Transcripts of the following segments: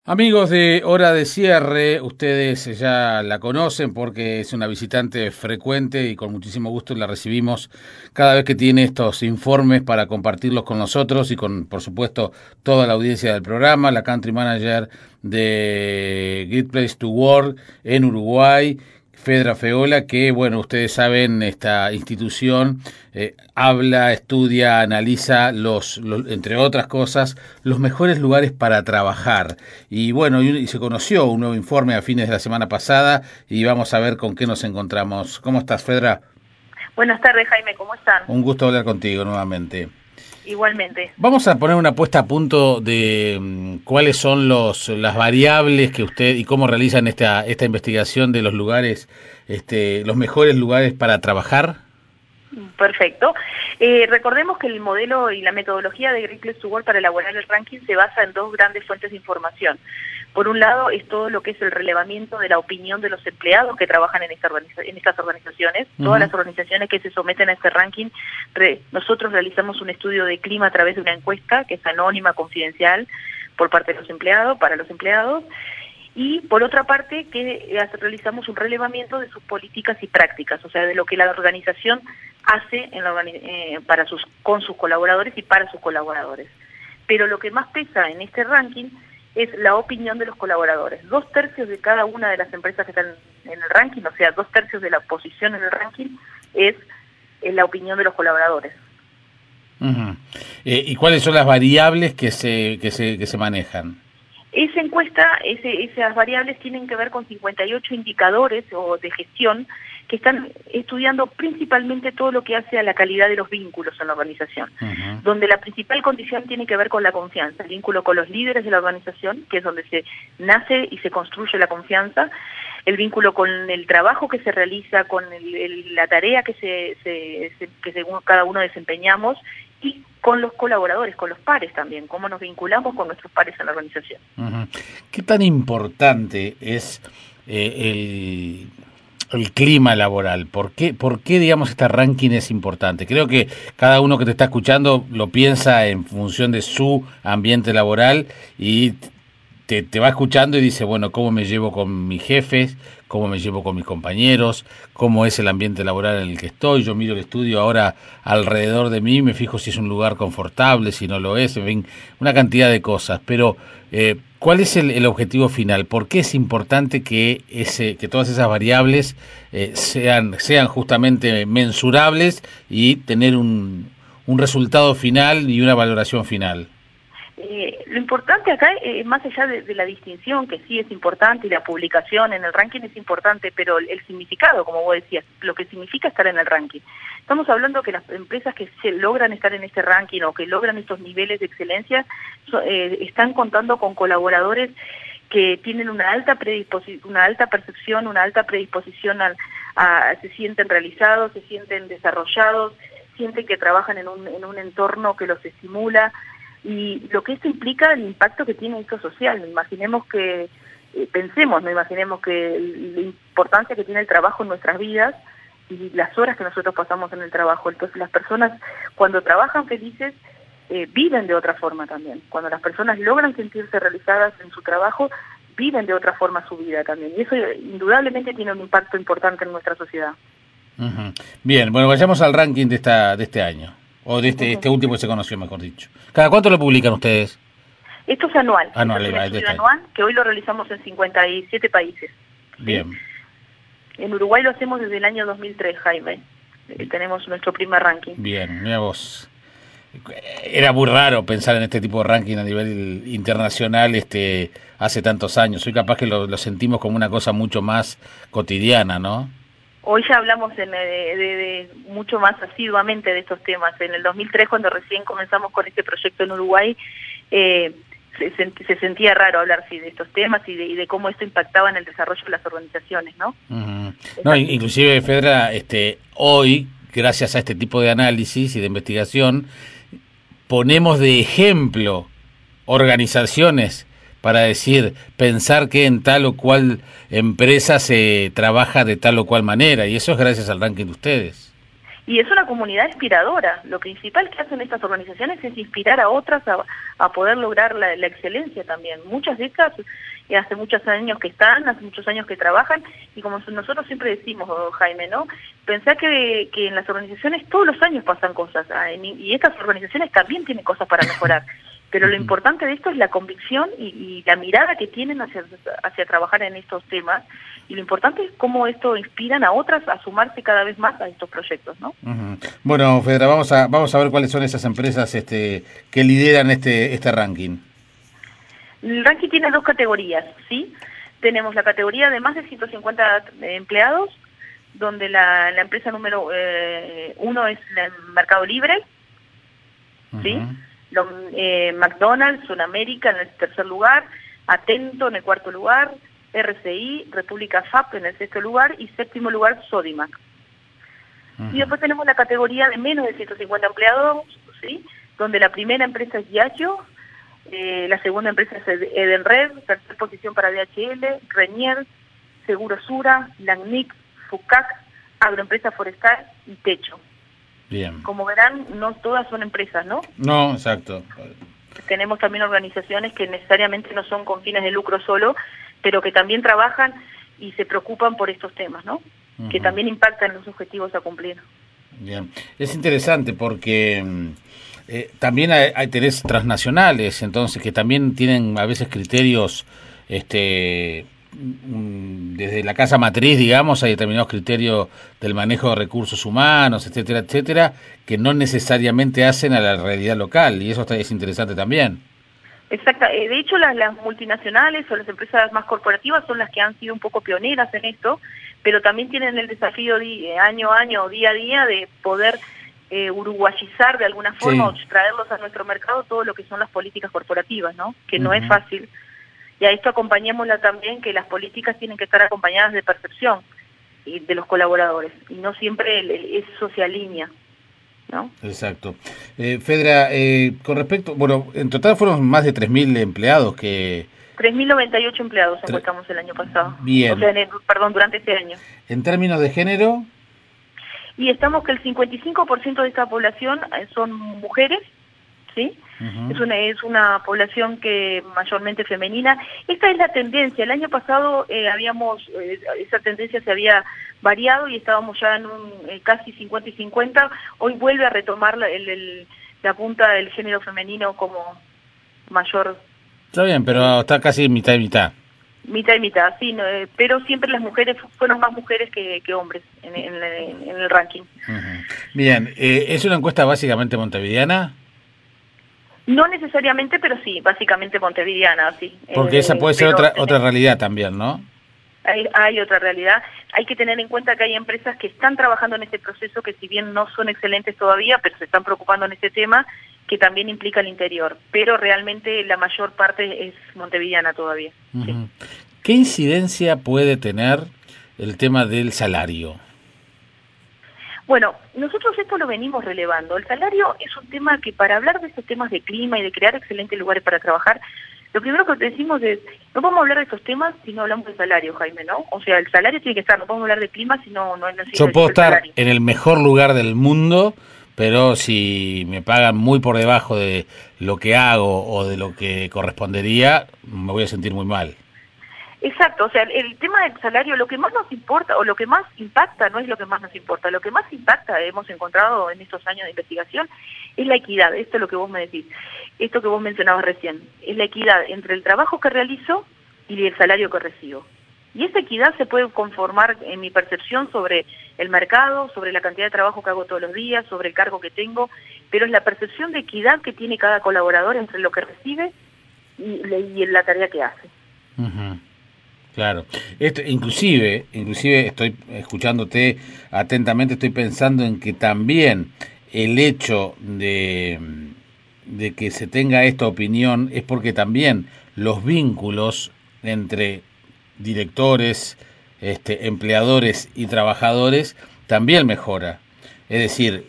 Amigos de Hora de Cierre, ustedes ya la conocen porque es una visitante frecuente y con muchísimo gusto la recibimos cada vez que tiene estos informes para compartirlos con nosotros y con, por supuesto, toda la audiencia del programa, la Country Manager de Great Place to Work en Uruguay, Fedra Feola, que, bueno, ustedes saben, esta institución habla, estudia, analiza entre otras cosas, los mejores lugares para trabajar. Y bueno, y se conoció un nuevo informe a fines de la semana pasada y vamos a ver con qué nos encontramos. ¿Cómo estás, Fedra? Buenas tardes, Jaime, ¿cómo están? Un gusto hablar contigo nuevamente. Igualmente. Vamos a poner una puesta a punto de cuáles son las variables que usted y cómo realizan esta investigación de los lugares, los mejores lugares para trabajar. Perfecto. Recordemos que el modelo y la metodología de Great Place to Work para elaborar el ranking se basa en dos grandes fuentes de información. Por un lado es todo lo que es el relevamiento de la opinión de los empleados que trabajan en estas organizaciones. Todas las organizaciones que se someten a este ranking, nosotros realizamos un estudio de clima a través de una encuesta que es anónima, confidencial, por parte de los empleados, para los empleados. Y por otra parte que realizamos un relevamiento de sus políticas y prácticas, o sea, de lo que la organización hace con sus colaboradores y para sus colaboradores. Pero lo que más pesa en este ranking es la opinión de los colaboradores. 2/3 de cada una de las empresas que están en el ranking, o sea, 2/3 de la posición en el ranking es la opinión de los colaboradores. Uh-huh. ¿Y cuáles son las variables que se manejan? Esa encuesta, esas variables tienen que ver con 58 indicadores de gestión que están estudiando principalmente todo lo que hace a la calidad de los vínculos en la organización, donde la principal condición tiene que ver con la confianza, el vínculo con los líderes de la organización, que es donde se nace y se construye la confianza, el vínculo con el trabajo que se realiza, con la tarea que según cada uno desempeñamos, y con los colaboradores, con los pares también, cómo nos vinculamos con nuestros pares en la organización. ¿Qué tan importante es el clima laboral? ¿Por qué, digamos, este ranking es importante? Creo que cada uno que te está escuchando lo piensa en función de su ambiente laboral y te va escuchando y dice, bueno, ¿cómo me llevo con mis jefes? ¿Cómo me llevo con mis compañeros? ¿Cómo es el ambiente laboral en el que estoy? Yo miro el estudio ahora alrededor de mí, me fijo si es un lugar confortable, si no lo es, en fin, una cantidad de cosas. Pero, ¿cuál es el objetivo final? ¿Por qué es importante que todas esas variables sean justamente mensurables y tener un resultado final y una valoración final? Lo importante acá, más allá de la distinción, que sí es importante, y la publicación en el ranking es importante, pero el significado, como vos decías, lo que significa estar en el ranking. Estamos hablando que las empresas que se logran estar en este ranking o que logran estos niveles de excelencia están contando con colaboradores que tienen una alta percepción, una alta predisposición se sienten realizados, se sienten desarrollados, sienten que trabajan en un entorno que los estimula. Y lo que esto implica, el impacto que tiene esto social. Imaginemos que, imaginemos que la importancia que tiene el trabajo en nuestras vidas y las horas que nosotros pasamos en el trabajo. Entonces las personas cuando trabajan felices viven de otra forma también. Cuando las personas logran sentirse realizadas en su trabajo, viven de otra forma su vida también. Y eso indudablemente tiene un impacto importante en nuestra sociedad. Uh-huh. Bien, bueno, vayamos al ranking de este año. O de este último que se conoció, mejor dicho. ¿Cada cuánto lo publican ustedes? Esto es anual. Anual, es un estudio anual que hoy lo realizamos en 57 países. Bien. ¿Sí? En Uruguay lo hacemos desde el año 2003, Jaime. Tenemos nuestro primer ranking. Bien, mira vos. Era muy raro pensar en este tipo de ranking a nivel internacional hace tantos años. Hoy capaz que lo sentimos como una cosa mucho más cotidiana, ¿no? Hoy ya hablamos de mucho más asiduamente de estos temas. En el 2003, cuando recién comenzamos con este proyecto en Uruguay, se sentía raro hablar de estos temas y de cómo esto impactaba en el desarrollo de las organizaciones, ¿no? Uh-huh. No, inclusive, Fedra, hoy, gracias a este tipo de análisis y de investigación, ponemos de ejemplo organizaciones para pensar que en tal o cual empresa se trabaja de tal o cual manera, y eso es gracias al ranking de ustedes. Y es una comunidad inspiradora. Lo principal que hacen estas organizaciones es inspirar a otras a poder lograr la excelencia también. Muchas de estas hace muchos años que están, hace muchos años que trabajan, y como nosotros siempre decimos, Jaime, ¿no? Pensá que en las organizaciones todos los años pasan cosas, y estas organizaciones también tienen cosas para mejorar. Pero lo importante de esto es la convicción y la mirada que tienen hacia trabajar en estos temas, y lo importante es cómo esto inspiran a otras a sumarse cada vez más a estos proyectos, ¿no? Bueno, Fedra, vamos a ver cuáles son esas empresas que lideran este ranking. El ranking tiene 2 categorías, ¿sí? Tenemos la categoría de más de 150 empleados, donde la empresa número 1 es el Mercado Libre, ¿sí? McDonald's, Sudamérica en el 3er lugar, Atento en el 4º lugar, RCI, República FAP en el 6º lugar y 7º lugar Sodimac. Y después tenemos la categoría de menos de 150 empleados, ¿sí? Donde la primera empresa es Diageo, la segunda empresa es Edenred, tercera posición para DHL, Renier, Seguro Sura, Langnick, Fucac, Agroempresa Forestal y Techo. Bien. Como verán, no todas son empresas, ¿no? No, exacto. Tenemos también organizaciones que necesariamente no son con fines de lucro solo, pero que también trabajan y se preocupan por estos temas, ¿no? Que también impactan los objetivos a cumplir. Bien. Es interesante porque también tenés transnacionales, entonces, que también tienen a veces criterios, desde la casa matriz, digamos, hay determinados criterios del manejo de recursos humanos, etcétera, etcétera, que no necesariamente hacen a la realidad local, y eso es interesante también. Exacto. De hecho, las multinacionales o las empresas más corporativas son las que han sido un poco pioneras en esto, pero también tienen el desafío año a año, día a día, de poder uruguayizar de alguna forma, o traerlos a nuestro mercado todo lo que son las políticas corporativas, ¿no? Que no es fácil. Y a esto acompañémosla también, que las políticas tienen que estar acompañadas de percepción de los colaboradores, y no siempre eso se alinea, ¿no? Exacto. Fedra, con respecto, bueno, en total fueron más de 3.000 empleados que... 3.098 empleados encuestamos el año pasado. Bien. O sea, durante este año. ¿En términos de género? Y estamos que el 55% de esta población son mujeres, ¿sí? Es una población que mayormente femenina. Esta es la tendencia. El año pasado esa tendencia se había variado y estábamos ya en casi 50 y 50. Hoy vuelve a retomar la punta del género femenino como mayor. Está bien, pero está casi mitad y mitad. Mitad y mitad, sí, pero siempre las mujeres, fueron más mujeres que hombres en el ranking. Bien, ¿es una encuesta básicamente montevideana? No necesariamente, pero sí, básicamente montevideana, sí. Porque esa puede ser otra realidad también, ¿no? Hay otra realidad. Hay que tener en cuenta que hay empresas que están trabajando en este proceso, que si bien no son excelentes todavía, pero se están preocupando en este tema, que también implica el interior. Pero realmente la mayor parte es montevideana todavía. Sí. ¿Qué incidencia puede tener el tema del salario? Bueno, nosotros esto lo venimos relevando. El salario es un tema que, para hablar de estos temas de clima y de crear excelentes lugares para trabajar, lo primero que decimos es, no podemos hablar de estos temas si no hablamos del salario, Jaime, ¿no? O sea, el salario tiene que estar, no podemos hablar de clima si no Yo puedo estar salario en el mejor lugar del mundo, pero si me pagan muy por debajo de lo que hago o de lo que correspondería, me voy a sentir muy mal. Exacto, o sea, el tema del salario, lo que más nos importa o lo que más impacta no es lo que más nos importa, lo que más impacta, hemos encontrado en estos años de investigación, es la equidad. Esto es lo que vos me decís, esto que vos mencionabas recién, es la equidad entre el trabajo que realizo y el salario que recibo. Y esa equidad se puede conformar en mi percepción sobre el mercado, sobre la cantidad de trabajo que hago todos los días, sobre el cargo que tengo, pero es la percepción de equidad que tiene cada colaborador entre lo que recibe y la tarea que hace. Claro. Inclusive estoy escuchándote atentamente, estoy pensando en que también el hecho de que se tenga esta opinión es porque también los vínculos entre directores, empleadores y trabajadores también mejora. Es decir,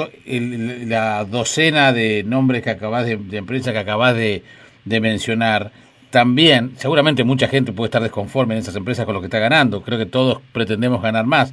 la docena de nombres que de empresas que acabas de mencionar, también, seguramente mucha gente puede estar desconforme en esas empresas con lo que está ganando, creo que todos pretendemos ganar más,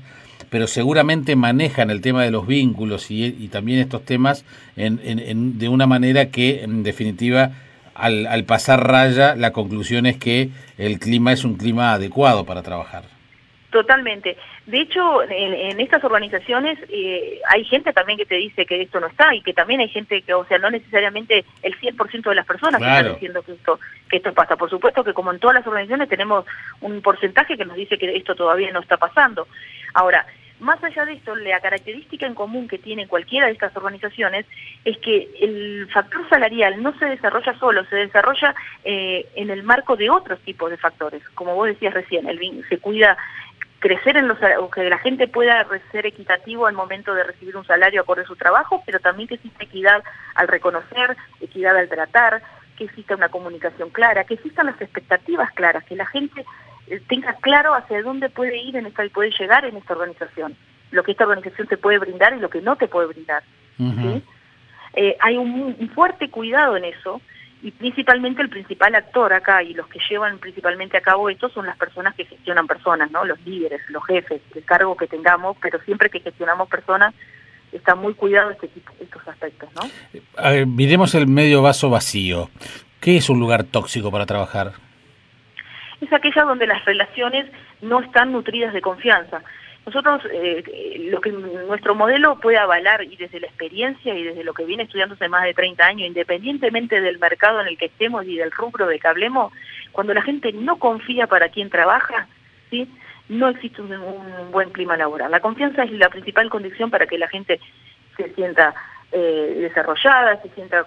pero seguramente manejan el tema de los vínculos y también estos temas de una manera que, en definitiva, al pasar raya, la conclusión es que el clima es un clima adecuado para trabajar. Totalmente. De hecho, en estas organizaciones hay gente también que te dice que esto no está, y que también hay gente que, o sea, no necesariamente el 100% de las personas que están diciendo que esto pasa. Por supuesto que, como en todas las organizaciones, tenemos un porcentaje que nos dice que esto todavía no está pasando. Ahora, más allá de esto, la característica en común que tiene cualquiera de estas organizaciones es que el factor salarial no se desarrolla solo, se desarrolla en el marco de otros tipos de factores. Como vos decías recién, se cuida crecer o que la gente pueda ser equitativo al momento de recibir un salario acorde a su trabajo, pero también que exista equidad al reconocer, equidad al tratar, que exista una comunicación clara, que existan las expectativas claras, que la gente tenga claro hacia dónde puede ir y puede llegar en esta organización, lo que esta organización te puede brindar y lo que no te puede brindar. ¿Sí? Hay un fuerte cuidado en eso, y principalmente el principal actor acá, y los que llevan principalmente a cabo esto, son las personas que gestionan personas, ¿no? Los líderes, los jefes, el cargo que tengamos, pero siempre que gestionamos personas está muy cuidado estos aspectos, ¿no? A ver, miremos el medio vaso vacío. ¿Qué es un lugar tóxico para trabajar? Es aquella donde las relaciones no están nutridas de confianza. Nosotros, lo que nuestro modelo puede avalar, y desde la experiencia y desde lo que viene estudiando hace más de 30 años, independientemente del mercado en el que estemos y del rubro de que hablemos, cuando la gente no confía para quien trabaja, ¿sí?, no existe un buen clima laboral. La confianza es la principal condición para que la gente se sienta desarrollada, se sienta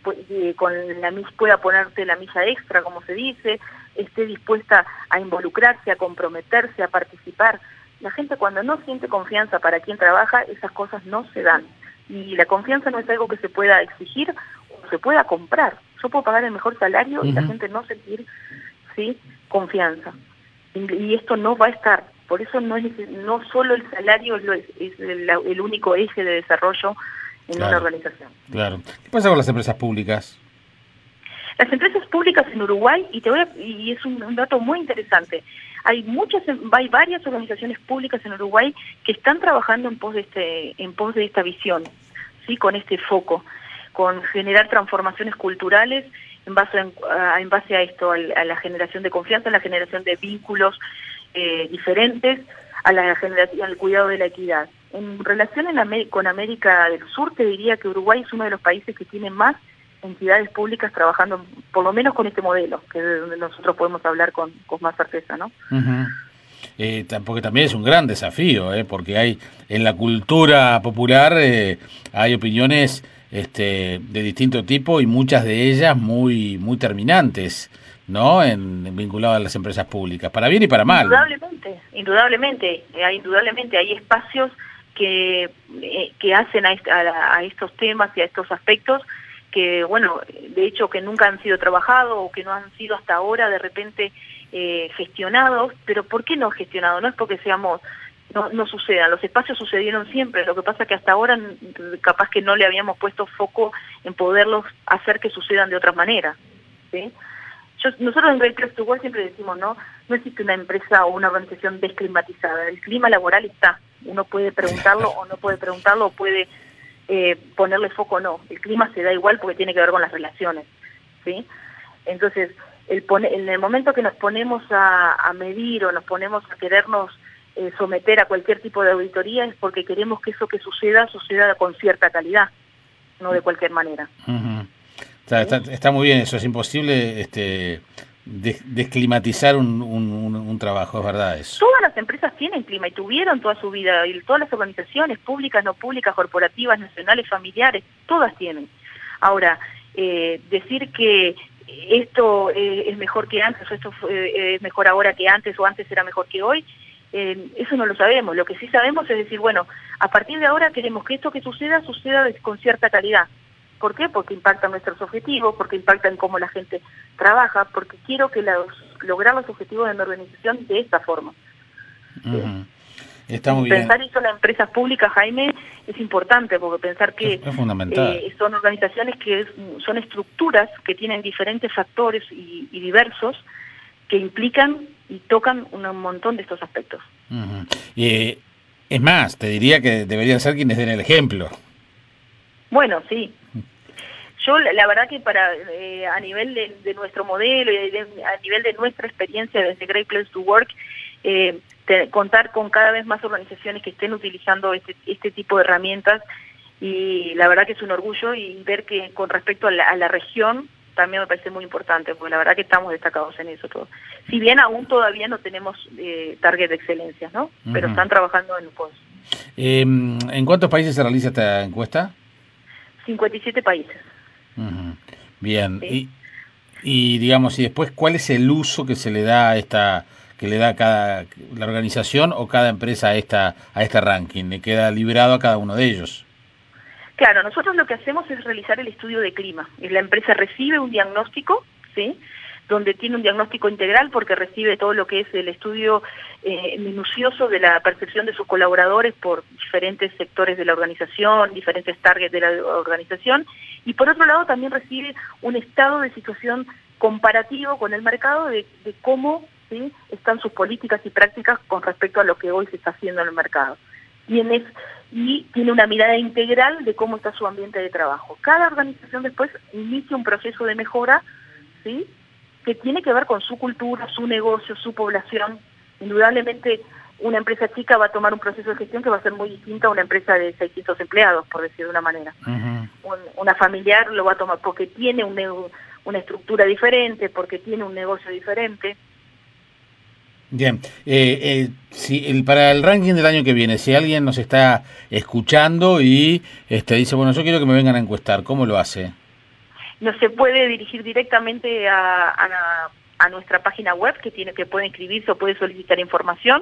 pueda ponerte la milla extra, como se dice, esté dispuesta a involucrarse, a comprometerse, a participar. La gente, cuando no siente confianza para quien trabaja, esas cosas no se dan. Y la confianza no es algo que se pueda exigir o se pueda comprar. Yo puedo pagar el mejor salario y la gente no sentir, ¿sí?, confianza. Y esto no va a estar. Por eso no solo el salario es el único eje de desarrollo en una organización. Claro. ¿Qué pasa con las empresas públicas? Las empresas públicas en Uruguay, y es un dato muy interesante, hay varias organizaciones públicas en Uruguay que están trabajando en pos de esta visión, ¿sí?, con este foco, con generar transformaciones culturales en base a esto, a la generación de confianza, a la generación de vínculos diferentes, al cuidado de la equidad. En relación con América del Sur, te diría que Uruguay es uno de los países que tiene más entidades públicas trabajando, por lo menos con este modelo, que es donde nosotros podemos hablar con más certeza, ¿no? Porque también es un gran desafío, porque hay en la cultura popular hay opiniones de distinto tipo y muchas de ellas muy terminantes, ¿no? Vinculadas a las empresas públicas, para bien y para mal. Indudablemente, hay espacios que hacen a estos temas y a estos aspectos que, bueno, de hecho que nunca han sido trabajados o que no han sido hasta ahora de repente gestionados. Pero ¿por qué no gestionados? No es porque no sucedan, los espacios sucedieron siempre, lo que pasa es que hasta ahora capaz que no le habíamos puesto foco en poderlos hacer que sucedan de otra manera, ¿sí? Nosotros en Great Place to Work siempre decimos, no existe una empresa o una organización desclimatizada, el clima laboral está, uno puede preguntarlo o no puede preguntarlo, o puede ponerle foco o no, el clima se da igual porque tiene que ver con las relaciones, ¿sí? Entonces, en el momento que nos ponemos a medir o nos ponemos a querernos someter a cualquier tipo de auditoría, es porque queremos que eso que suceda con cierta calidad, no de cualquier manera. Está muy bien eso, es imposible desclimatizar un trabajo, es verdad eso. Todas las empresas tienen clima y tuvieron toda su vida, y todas las organizaciones públicas, no públicas, corporativas, nacionales, familiares, todas tienen. Ahora, decir que esto es mejor que antes, o esto es mejor ahora que antes, o antes era mejor que hoy, eso no lo sabemos. Lo que sí sabemos es decir, bueno, a partir de ahora queremos que esto que suceda con cierta calidad. ¿Por qué? Porque impacta en nuestros objetivos, porque impacta en cómo la gente trabaja, porque quiero que lograr los objetivos de mi organización de esta forma. Está muy bien. Pensar eso en las empresas públicas, Jaime, es importante, porque pensar que es fundamental. Son organizaciones son estructuras que tienen diferentes factores y diversos que implican y tocan un montón de estos aspectos. Es más, te diría que deberían ser quienes den el ejemplo. Bueno, sí. Yo la verdad que para a nivel de nuestro modelo y a nivel de nuestra experiencia desde Great Place to Work, contar con cada vez más organizaciones que estén utilizando este tipo de herramientas, y la verdad que es un orgullo, y ver que con respecto a la región también me parece muy importante, porque la verdad que estamos destacados en eso todo. Si bien aún todavía no tenemos target de excelencia, ¿no? Pero están trabajando en cosas. ¿En cuántos países se realiza esta encuesta? 57 países. Bien, ¿Sí? y digamos, y después, ¿cuál es el uso que se le da a que le da la organización o cada empresa a este ranking? ¿Le queda librado a cada uno de ellos? Claro, nosotros lo que hacemos es realizar el estudio de clima. La empresa recibe un diagnóstico, ¿sí?, donde tiene un diagnóstico integral, porque recibe todo lo que es el estudio minucioso de la percepción de sus colaboradores por diferentes sectores de la organización, diferentes targets de la organización, y por otro lado también recibe un estado de situación comparativo con el mercado de cómo, ¿sí?, están sus políticas y prácticas con respecto a lo que hoy se está haciendo en el mercado. Y tiene una mirada integral de cómo está su ambiente de trabajo. Cada organización después inicia un proceso de mejora, ¿sí?, que tiene que ver con su cultura, su negocio, su población. Indudablemente una empresa chica va a tomar un proceso de gestión que va a ser muy distinto a una empresa de 600 empleados, por decir de una manera. Una familiar lo va a tomar porque tiene una estructura diferente, porque tiene un negocio diferente. Bien, para el ranking del año que viene, si alguien nos está escuchando y dice, bueno, yo quiero que me vengan a encuestar, ¿cómo lo hace? No se puede dirigir directamente a nuestra página web, que puede inscribirse o puede solicitar información,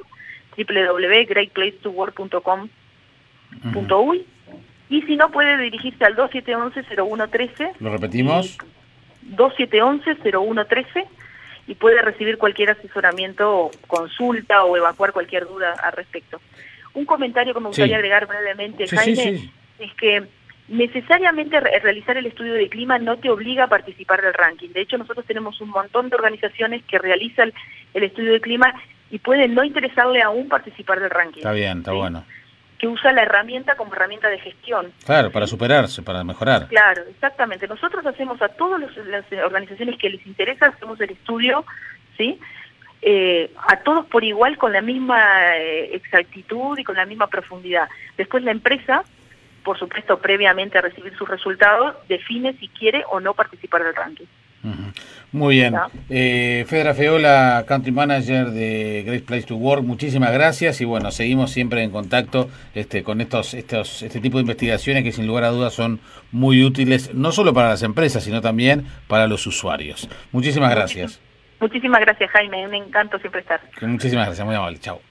www.greatplacetowork.com.uy, y si no, puede dirigirse al 2711-0113. ¿Lo repetimos? 2711-0113, y puede recibir cualquier asesoramiento, consulta o evacuar cualquier duda al respecto. Un comentario que me gustaría agregar brevemente, Jaime, es que necesariamente realizar el estudio de clima no te obliga a participar del ranking. De hecho, nosotros tenemos un montón de organizaciones que realizan el estudio de clima y pueden no interesarle aún participar del ranking. Está bien, está bueno. Que usa la herramienta como herramienta de gestión. Claro, para superarse, para mejorar. Claro, exactamente. Nosotros hacemos a todas las organizaciones que les interesa, hacemos el estudio, ¿sí?, a todos por igual, con la misma exactitud y con la misma profundidad. Después la empresa, por supuesto, previamente a recibir sus resultados, define si quiere o no participar del ranking. Muy bien. ¿No? Fedra Feola, Country Manager de Great Place to Work, muchísimas gracias, y bueno, seguimos siempre en contacto con este tipo de investigaciones que sin lugar a dudas son muy útiles, no solo para las empresas, sino también para los usuarios. Muchísimas gracias. Muchísimas gracias, Jaime, un encanto siempre estar. Muchísimas gracias, muy amable, chao.